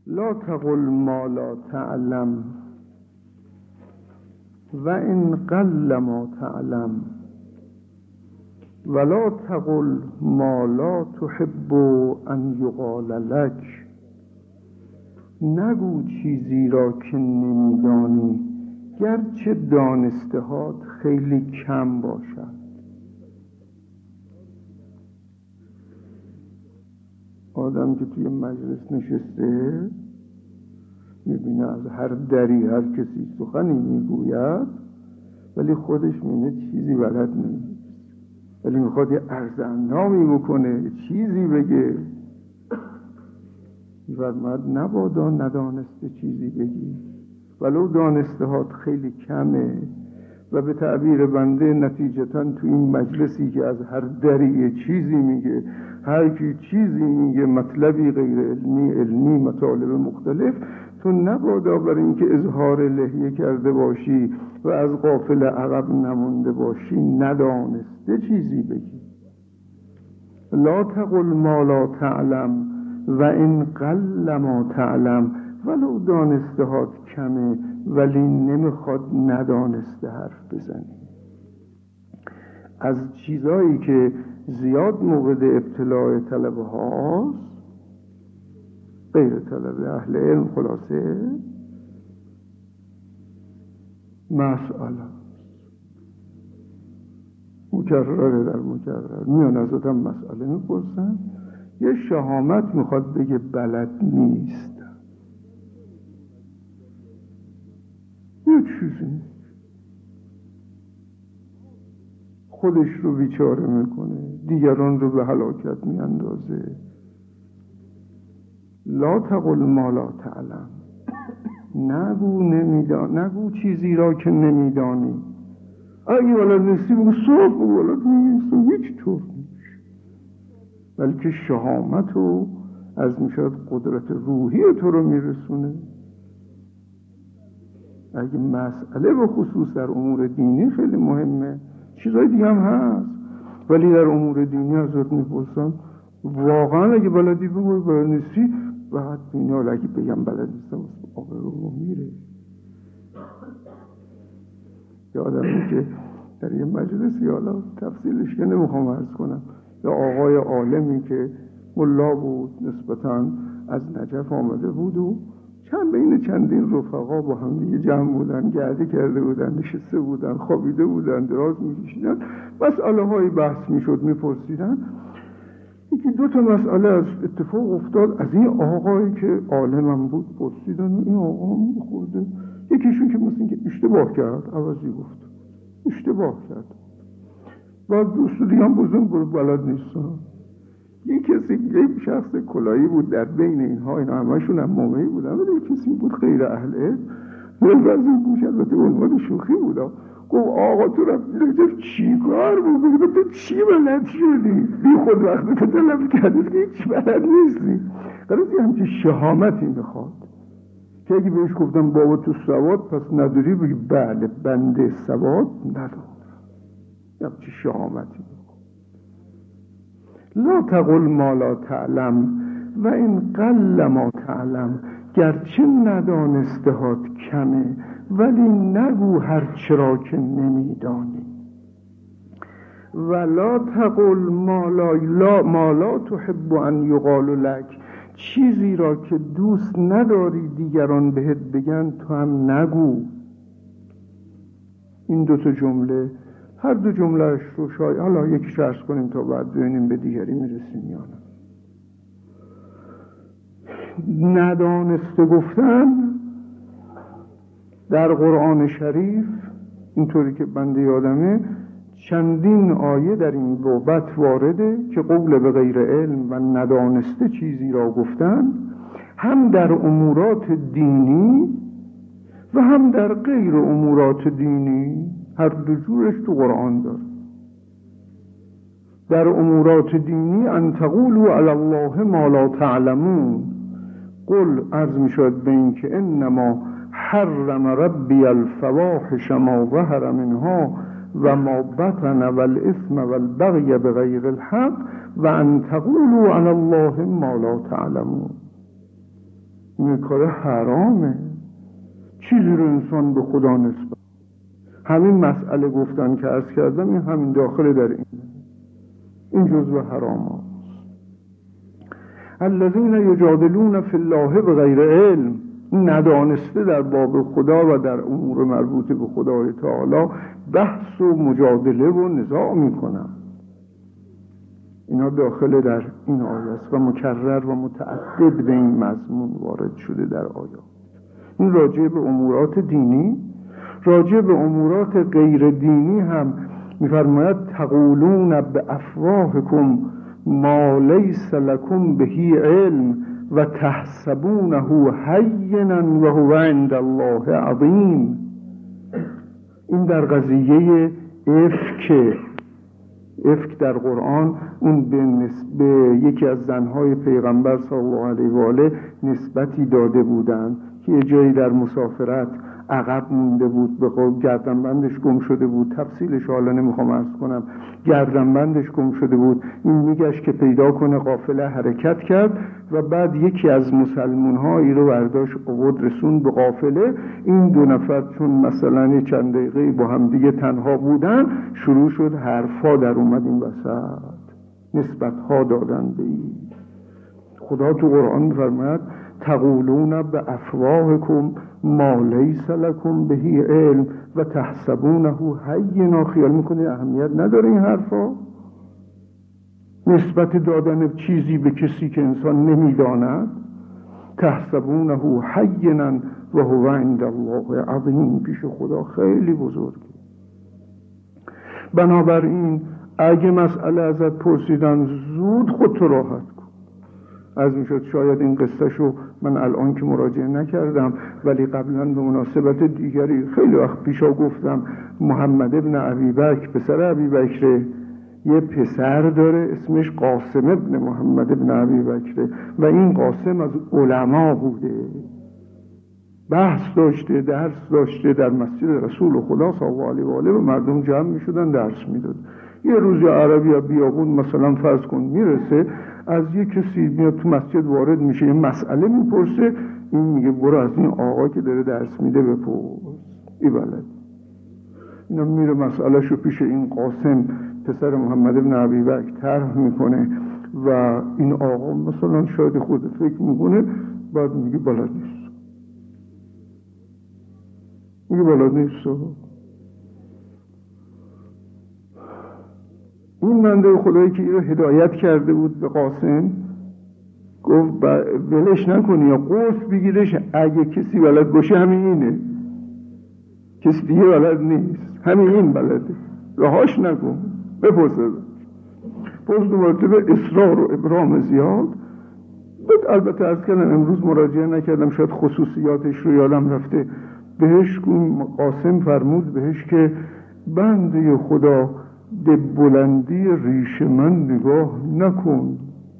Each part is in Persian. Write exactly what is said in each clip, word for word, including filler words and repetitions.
لا تقل ما لا تعلم و این قل ما تعلم ولا تقل ما لا تحب ان یقال لک. نگو چیزی را که نمیدانی گرچه دانستهات خیلی کم باشد. آدم که توی مجلس نشسته میبینه از هر دری هر کسی سخنی میگوید، ولی خودش میبینه چیزی بلد نیست، ولی میخواد یه عرض اندامی بکنه، چیزی بگه. میفرماید نبادا ندانسته چیزی بگی ولو دانسته هات خیلی کمه. و به تعبیر بنده نتیجتاً تو این مجلسی که از هر دری چیزی میگه، هر کی چیزی میگه، مطلبی غیر علمی، علمی، مطالب مختلف، تو نبادا برای اینکه اظهار لحیه کرده باشی و از غافل عقب نمونده باشی ندانسته چیزی بگی. لا تقل ما لا تعلم و این قل ما تعلم. ولو دانسته هات کمه ولی نمیخواد ندانسته حرف بزنی. از چیزایی که زیاد مورد ابتلاع طلبه هاست، غیر طلبه اهل علم، خلاصه مسئله مکرره در مکرر میان ازت هم مسئله میپرسن، یه شهامت میخواد بگه بلد نیست، یه چیزی خودش رو بیچاره میکنه، دیگران رو به هلاکت میاندازه. لا تقل ما لا تعلم. نگو نمیدان، نگو چیزی را که نمیدانی. اگه بلد نیستی بگو صاف بگو بلد نیستی، هیچ طور نیست. بلکه شهامت و از میشد قدرت روحی تو رو میرسونه. اگه مسئله به خصوص در امور دینی خیلی مهمه، چیزای دیگه هم هست، ولی در امور دینی ازت میپرسن واقعا اگه بلدی بگو، بلد نیستی بعد بینه، حالا اگه بگم بلد نیستم آقا رو میره. یادمه که در یه مجلسی، حالا تفصیلش که نمیخوام عرض کنم، یه آقای عالمی که ملا بود نسبتاً از نجف آمده بود و چند بین چندین رفقا با هم دیگه جمع بودن، گرده کرده بودن، نشسته بودن، خوابیده بودن، دراز میکشیدن، مسئله های بحث میشد، میپرسیدن. یکی دو تا مسئله از اتفاق افتاد، از این آقایی که عالمم بود پرسیدن و این آقا هم خورده، یکیشون که مثل که اشتباه کرد، عوضی گفت اشتباه کرد، و دوست دیگه هم بزن برو بلد نیستن. یه کسی، یه شخص کلایی بود در بین اینها، اینا همشون هم مومعی بودن، ولی یه کسی بود غیر اهله، بلوزی گوش، البته عنوان شوخی بود، گفت آقا تو رفتی رجب چی کار بود؟ تو چی بلد شدی؟ بی خود وقتی تو طلب کردی که هیچ بلد نیستی. قرار یه همچه شهامتی میخواد که اگه بهش گفتم بابا تو سواد پس نداری، بگی بله بنده سواد ندارم. یه همچه شهامتی میخواد. لا تقل ما لا تعلم و این قل ما تعلم. گرچه ندانسته هات کمه ولی نگو هر چرا که نمیدانی. ولا تقل ما لا, لا, ما لا تحب ان یقال لک. چیزی را که دوست نداری دیگران بهت بگن تو هم نگو. این دو تا جمله، هر دو جملهش رو شاید حالا یکیش عرض کنیم تا بعد ببینیم به دیگری میرسیم یا نه. ندانسته گفتن در قرآن شریف اینطوری که بنده یادمه چندین آیه در این بابت وارده که قول به غیر علم و ندانسته چیزی را گفتن، هم در امورات دینی و هم در غیر امورات دینی، هر دو جورش تو قرآن داره. در امورات دینی ان تقولوا علی الله ما لا تعلمون. قل عرض می شود به این که انما حرم ربی الفواحش ما ظهر منها و ما بطن والاثم والبغی بغیر الحق و ان تقولوا علی الله ما لا تعلمون. این کار حرامه. چیزی رو انسان به خدا نسبت، همین مسئله گفتن که عرض کردم این همین داخل در این این جزء حرام هاست. الذین یجادلون فی الله بغیر علم، ندانسته در باب خدا و در امور مربوط به خدای تعالی بحث و مجادله و نزاع میکنن. اینا داخل در این آیه است و مکرر و متعدد به این مضمون وارد شده در آیات. این راجع به امورات دینی. راجع به امورات غیر دینی هم می‌فرماید تقولون بافواهکم ما لیس لکم به علم و تحسبونه هینا و هو عند الله عظیم. این در قضیه افک افک در قرآن اون به, نسبت به یکی از زنهای پیغمبر صلی الله علیه و آله نسبتی داده بودند که یه جایی در مسافرت عقب مونده بود، به قول گردنبندش گم شده بود. تفصیلش حالا نمیخوام عرض کنم. گردنبندش گم شده بود، این میگشت که پیدا کنه، قافله حرکت کرد و بعد یکی از مسلمون ها ای رو برداشت آورد رسون به قافله. این دو نفر چون مثلا چند دقیقه با هم دیگه تنها بودن، شروع شد حرفا در اومد این وسط، نسبت ها دادن به این. خدا تو قرآن می‌فرماید تقولون بافواهکم ما لیس لکم به علم و تحسبونه هینا. خیال میکنه اهمیت نداره این حرفا؟ نسبت دادن چیزی به کسی که انسان نمیداند. تحسبونه هینا و هو عند الله عظیم، پیش خدا خیلی بزرگه. بنابراین اگه مسئله ازت پرسیدن، زود خودت راحت کن. از میشد شاید این قصه شو من الان که مراجعه نکردم، ولی قبلا به مناسبت دیگری خیلی وقت پیشا گفتم. محمد ابن ابی بکر، پسر ابی بکر، یه پسر داره اسمش قاسم ابن محمد ابن ابی بکر و این قاسم از علما بوده، بحث داشته، درس داشته در مسجد رسول خدا صلی الله علیه و آله و مردم جمع میشدن درس میداد. یه روز عربی یا بیابون مثلا فرض کن میرسه، از یه کسی میاد تو مسجد وارد میشه، یه مسئله میپرسه، این میگه برو از این آقا که داره درس میده بپرس، ای بلد. اینا میره مسئله شو پیش این قاسم پسر محمد ابن ابی بکر طرح میکنه و این آقا مثلا شاید خود فکر میکنه، بعد میگه بلد نیست، میگه بلد نیست. این بنده خدایی که این رو هدایت کرده بود به قاسم گفت ولش نکنی یا قرص بگیرش، اگه کسی بلد باشه همین اینه، کسی دیگه بلد نیست، همین این بلده، رهاش نکن، بپرسه. پس دو مرتبه اصرار و ابرام زیاد بود. البته از کردم امروز مراجعه نکردم، شاید خصوصیاتش رو یادم رفته. بهش قاسم فرمود بهش که بنده خدا به بلندی ریش من نگاه نکن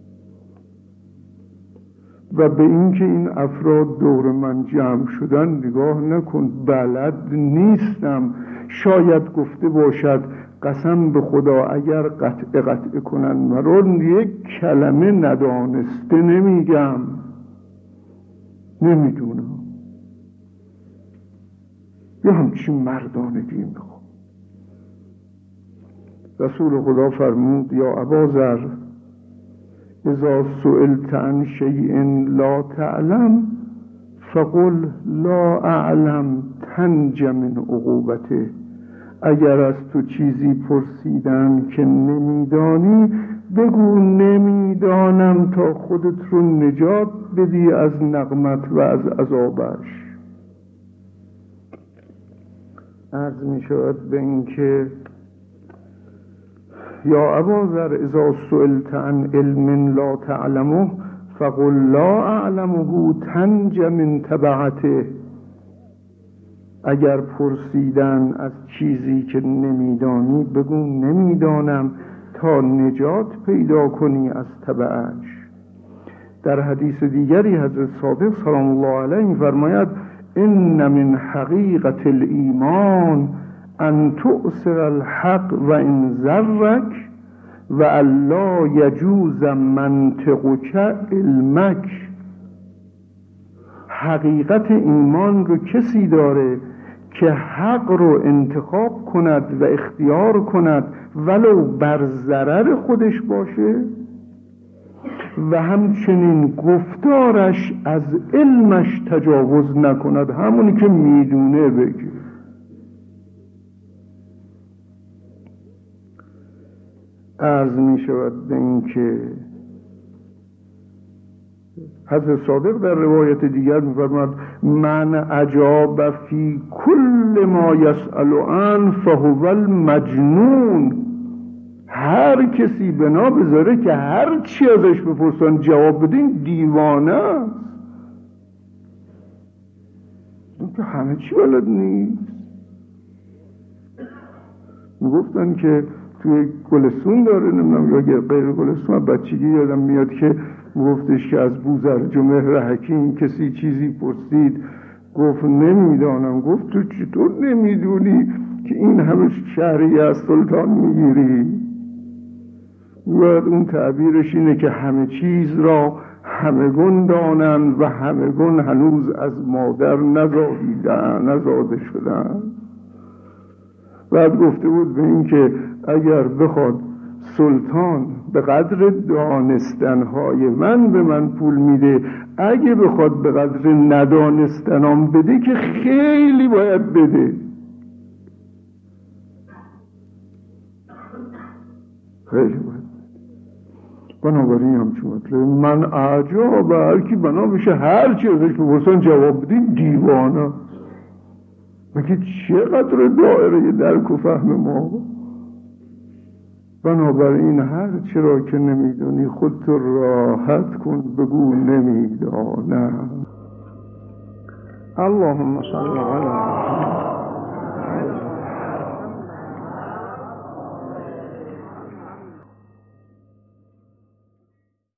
و به اینکه این افراد دور من جمع شدن نگاه نکن، بلد نیستم. شاید گفته باشد قسم به خدا اگر قطع قطع کنن مرا یک کلمه ندانسته نمیگم، نمیدونم. یه همچین مردانگی میخوام. رسول خدا فرمود یا ابازر اذا سئلت عن شیء لا تعلم فقل لا اعلم تنج من عقوبته. اگر از تو چیزی پرسیدن که نمیدانی بگو نمیدانم تا خودت رو نجات بدی از نقمت و از عذابش. عرض می شود به این که یا ابازر اذا سئلت عن علم لا تعلمه فقل لا اعلمه تنج من تبعته. اگر پرسیدن از چیزی که نمیدانی بگو نمیدانم تا نجات پیدا کنی از تبعش. در حدیث دیگری حضرت صادق سلام الله علیه می‌فرماید ان من حقیقت الایمان ان تؤثر الحق و ان ذرک و الا یجوز منطقک علمک. حقیقت ایمان رو کسی داره که حق رو انتخاب کند و اختیار کند ولو بر ضرر خودش باشه و همچنین گفتارش از علمش تجاوز نکند، همونی که میدونه بگه. عرض می شود به این که حضرت صادق در روایت دیگر می‌فرماید من عجاب فی کل ما یسأل عنه فهو المجنون. هر کسی بنا بذاره که هر چی ازش بپرسن جواب بدین دیوانه است. اون که همه چی بلد نیست. میگفتن که توی گلستون داره، نمیدونم یا غیر گلستون، بچگی یادم میاد که گفتش که از بوزرج و مهر حکیم کسی چیزی پرسید، گفت نمیدانم. گفت تو چطور نمیدونی که این همه شهری از سلطان میگیری؟ و اون تعبیرش اینه که همه چیز را همگون دانند و همگون هنوز از مادر نزادیدن نزاده شدن. بعد گفته بود به این که اگر بخواد سلطان به قدر دانستنهای من به من پول میده، اگه بخواد به قدر ندانستنام بده که خیلی باید بده. خیلی باید. بنابراین همچون مطلب من عجاب هر کی بنا بشه هر چی ازش بپرسن جواب بدین دیوانه. مگه چقدر دایره درک و فهم ما؟ بنابراین هر چی را که نمیدونی خودت راحت کن، بگو نمیدانم. اللهم صل علی